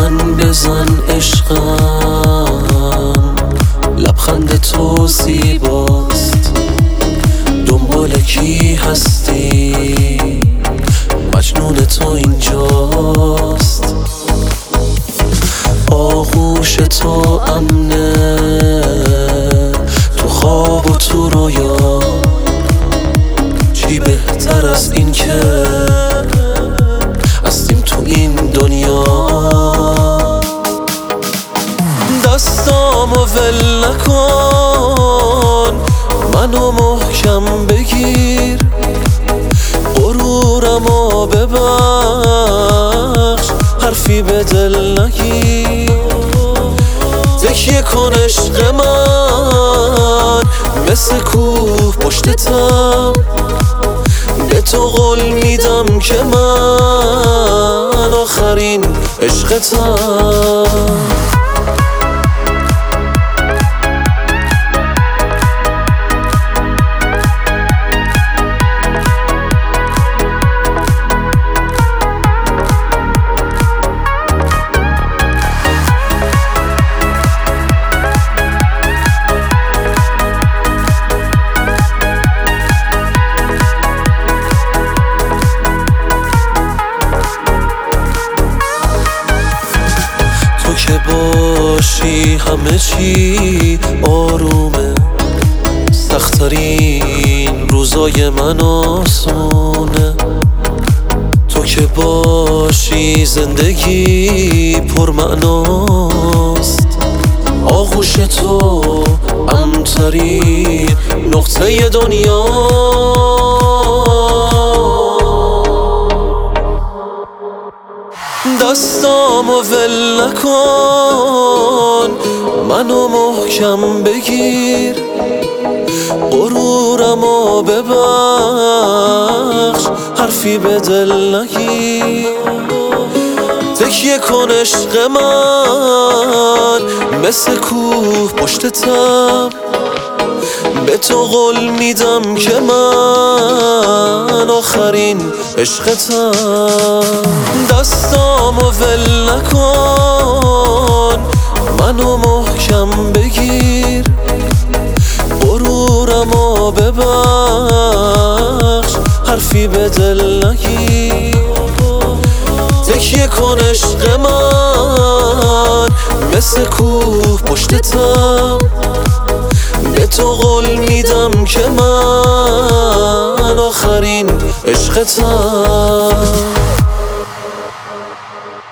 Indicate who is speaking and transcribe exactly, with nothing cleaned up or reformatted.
Speaker 1: من بزن عشقم، لبخند تو زیباست. دنبال کی هستی؟ مجنون تو اینجاست. آغوش تو امنه، تو خواب و تو رویا. چی بهتر از این که هستیم تو این دنیا. دستامو ول نکن، منو محکم بگیر. غرورمو ببخش، حرفی به دل نگیر. تکیه کن عشق من، مثل کوه پشتتم. به تو قول میدم که من آخرین عشقتم. که باشی همه چی آرومه، سخت‌ترین روزای من آسونه. تو که باشی زندگی پرمعناست. آغوش تو امن‌ترین نقطه دنیا. دستامو ول نکن، منو محکم بگیر. غرورمو ببخش، حرفی به دل نگیر. تکیه کن عشق من، مثل کوه پشتتم. به تو قول میدم که من آخرین عشقتم. دستامو ول نکن، منو محکم بگیر. غرورمو ببخش، حرفی به دل نگیر. تکیه کن عشق من، مثل کوه پشتتم. به تو قول میدم که من آخرین عشقتم.